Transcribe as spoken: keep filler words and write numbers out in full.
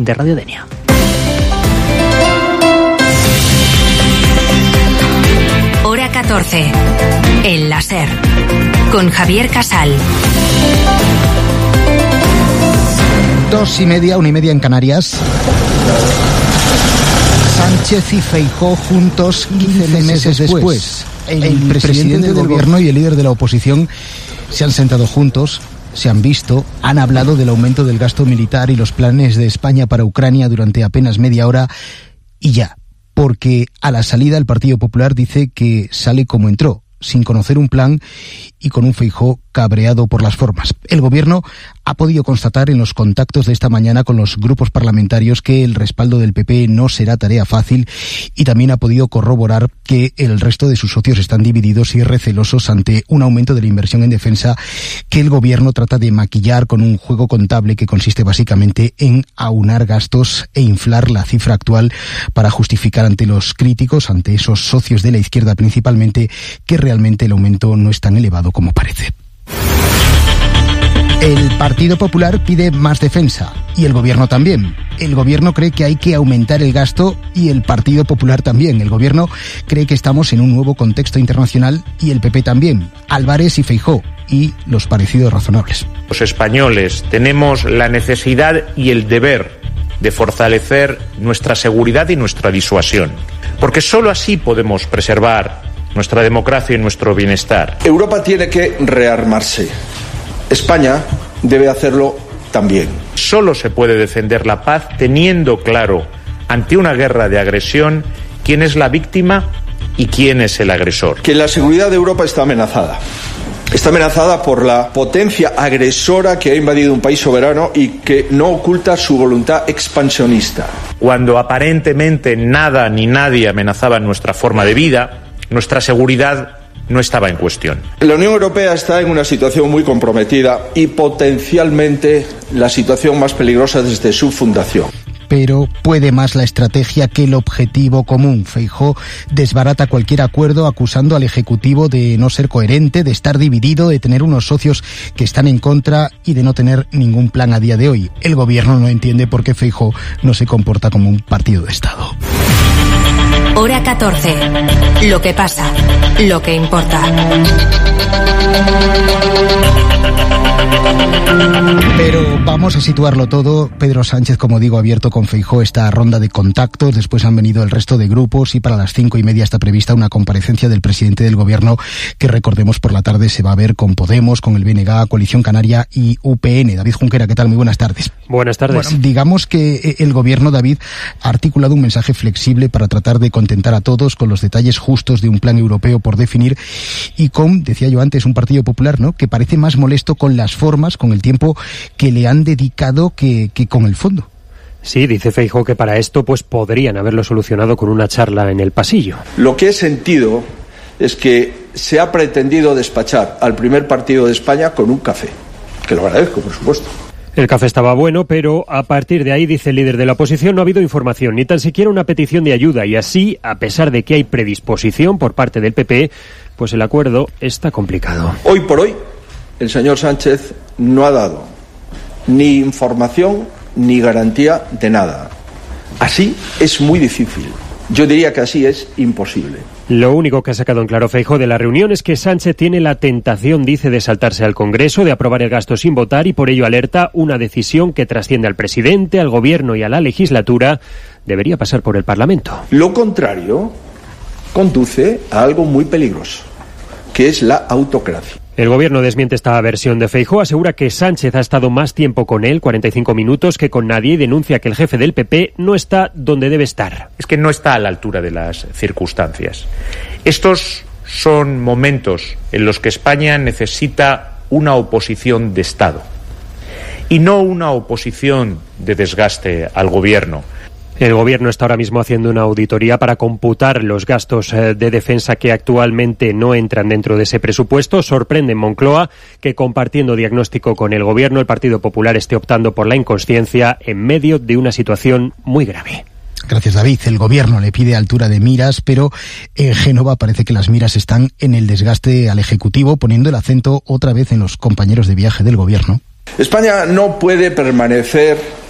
de Radio Denia. Hora catorce. El láser. Con Javier Casal. Dos y media, una y media en Canarias. Sánchez y Feijóo juntos quince meses después. El, el presidente del gobierno y el líder de la oposición se han sentado juntos, se han visto, han hablado del aumento del gasto militar y los planes de España para Ucrania durante apenas media hora y ya. Porque a la salida el Partido Popular dice que sale como entró, sin conocer un plan y con un Feijóo cabreado por las formas. El Gobierno ha podido constatar en los contactos de esta mañana con los grupos parlamentarios que el respaldo del P P no será tarea fácil y también ha podido corroborar que el resto de sus socios están divididos y recelosos ante un aumento de la inversión en defensa que el Gobierno trata de maquillar con un juego contable que consiste básicamente en aunar gastos e inflar la cifra actual para justificar ante los críticos, ante esos socios de la izquierda principalmente, que realmente el aumento no es tan elevado como parece. El Partido Popular pide más defensa y el Gobierno también. El Gobierno cree que hay que aumentar el gasto y el Partido Popular también. El Gobierno cree que estamos en un nuevo contexto internacional y el P P también. Álvarez y Feijóo y los parecidos razonables. Los españoles tenemos la necesidad y el deber de fortalecer nuestra seguridad y nuestra disuasión, porque sólo así podemos preservar nuestra democracia y nuestro bienestar. Europa tiene que rearmarse. España debe hacerlo también. Solo se puede defender la paz teniendo claro, ante una guerra de agresión, quién es la víctima y quién es el agresor. Que la seguridad de Europa está amenazada. Está amenazada por la potencia agresora que ha invadido un país soberano y que no oculta su voluntad expansionista. Cuando aparentemente nada ni nadie amenazaba nuestra forma de vida, nuestra seguridad no estaba en cuestión. La Unión Europea está en una situación muy comprometida y potencialmente la situación más peligrosa desde su fundación. Pero puede más la estrategia que el objetivo común. Feijóo desbarata cualquier acuerdo acusando al Ejecutivo de no ser coherente, de estar dividido, de tener unos socios que están en contra y de no tener ningún plan a día de hoy. El Gobierno no entiende por qué Feijóo no se comporta como un partido de Estado. Hora catorce. Lo que pasa, lo que importa. Pero vamos a situarlo todo. Pedro Sánchez, como digo, ha abierto con Feijóo esta ronda de contactos. Después han venido el resto de grupos y para las cinco y media está prevista una comparecencia del presidente del Gobierno que, recordemos, por la tarde se va a ver con Podemos, con el B N G, Coalición Canaria y U P N. David Junquera, ¿qué tal? Muy buenas tardes. Buenas tardes. Bueno, digamos que el Gobierno, David, ha articulado un mensaje flexible para tratar de contentar a todos con los detalles justos de un plan europeo por definir y con, decía yo antes, un Partido Popular, ¿no?, que parece más molesto con las formas, con el tiempo que le han dedicado que, que con el fondo. Sí, dice Feijóo que para esto pues podrían haberlo solucionado con una charla en el pasillo. Lo que he sentido es que se ha pretendido despachar al primer partido de España con un café, que lo agradezco, por supuesto. El café estaba bueno, pero a partir de ahí, dice el líder de la oposición, no ha habido información, ni tan siquiera una petición de ayuda, y así, a pesar de que hay predisposición por parte del P P, pues el acuerdo está complicado. Hoy por hoy, el señor Sánchez no ha dado ni información ni garantía de nada. Así es muy difícil. Yo diría que así es imposible. Lo único que ha sacado en claro Feijóo de la reunión es que Sánchez tiene la tentación, dice, de saltarse al Congreso, de aprobar el gasto sin votar y por ello alerta una decisión que trasciende al presidente, al Gobierno y a la legislatura, debería pasar por el Parlamento. Lo contrario conduce a algo muy peligroso, que es la autocracia. El Gobierno desmiente esta versión de Feijóo, asegura que Sánchez ha estado más tiempo con él, cuarenta y cinco minutos, que con nadie, y denuncia que el jefe del P P no está donde debe estar. Es que no está a la altura de las circunstancias. Estos son momentos en los que España necesita una oposición de Estado y no una oposición de desgaste al Gobierno. El Gobierno está ahora mismo haciendo una auditoría para computar los gastos de defensa que actualmente no entran dentro de ese presupuesto. Sorprende en Moncloa que, compartiendo diagnóstico con el Gobierno, el Partido Popular esté optando por la inconsciencia en medio de una situación muy grave. Gracias, David. El Gobierno le pide altura de miras, pero en Génova parece que las miras están en el desgaste al Ejecutivo, poniendo el acento otra vez en los compañeros de viaje del Gobierno. España no puede permanecer